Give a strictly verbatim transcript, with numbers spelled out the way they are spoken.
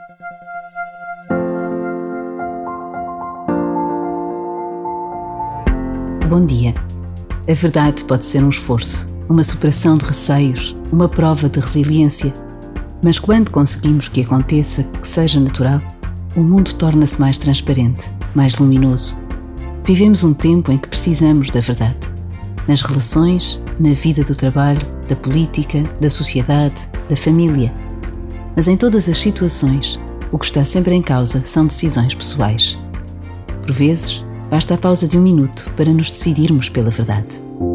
Bom dia. A verdade pode ser um esforço, uma superação de receios, uma prova de resiliência. Mas quando conseguimos que aconteça, que seja natural, o mundo torna-se mais transparente, mais luminoso. Vivemos um tempo em que precisamos da verdade. Nas relações, na vida do trabalho, da política, da sociedade, da família. Mas em todas as situações, o que está sempre em causa são decisões pessoais. Por vezes, basta a pausa de um minuto para nos decidirmos pela verdade.